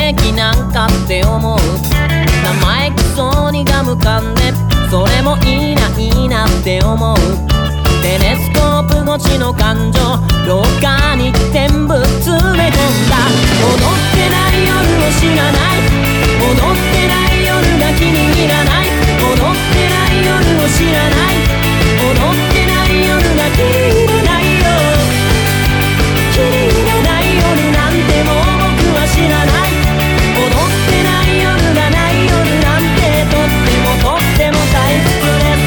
平気なんかって思う。生意気そうにガム噛んでそれもいいないいなって思う。テレスコープ越しの感情廊下に全部詰め込んだ。踊ってない夜を知らない、踊ってない夜が気に入らない、踊ってない夜を知らない、踊ってない夜が気に入らないよ。気に入らない夜なんてもう僕は知らない。踊ってない夜がない夜なんてとっても大切です。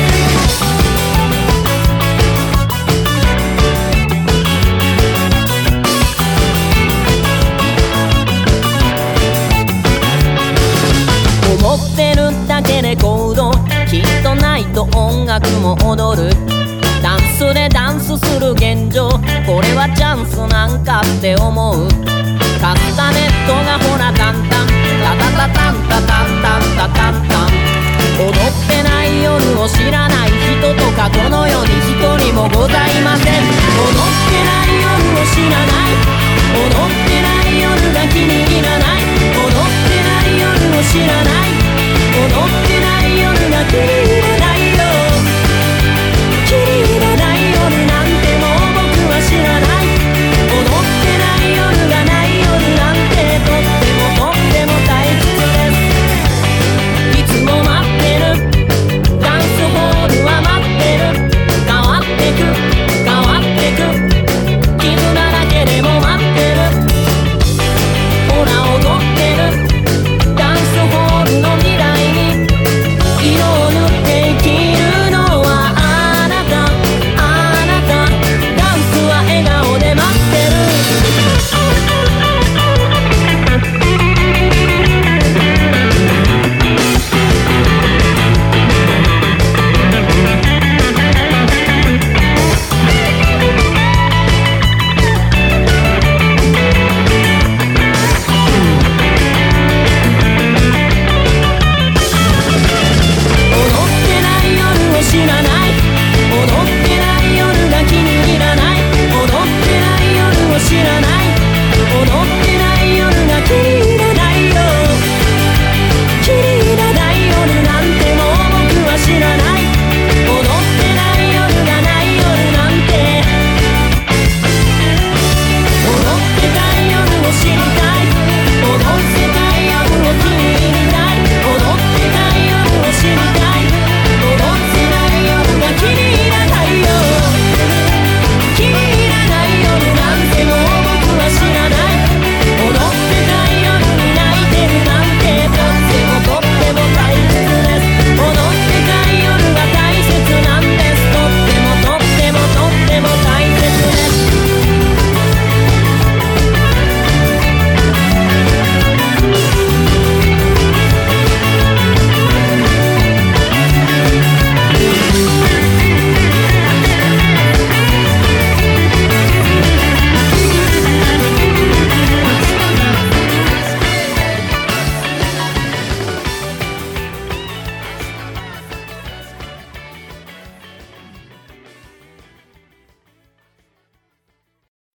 思ってるだけで行動きっとないと音楽も踊る。ダンスでダンスする現状、これはチャンスなんかって思う。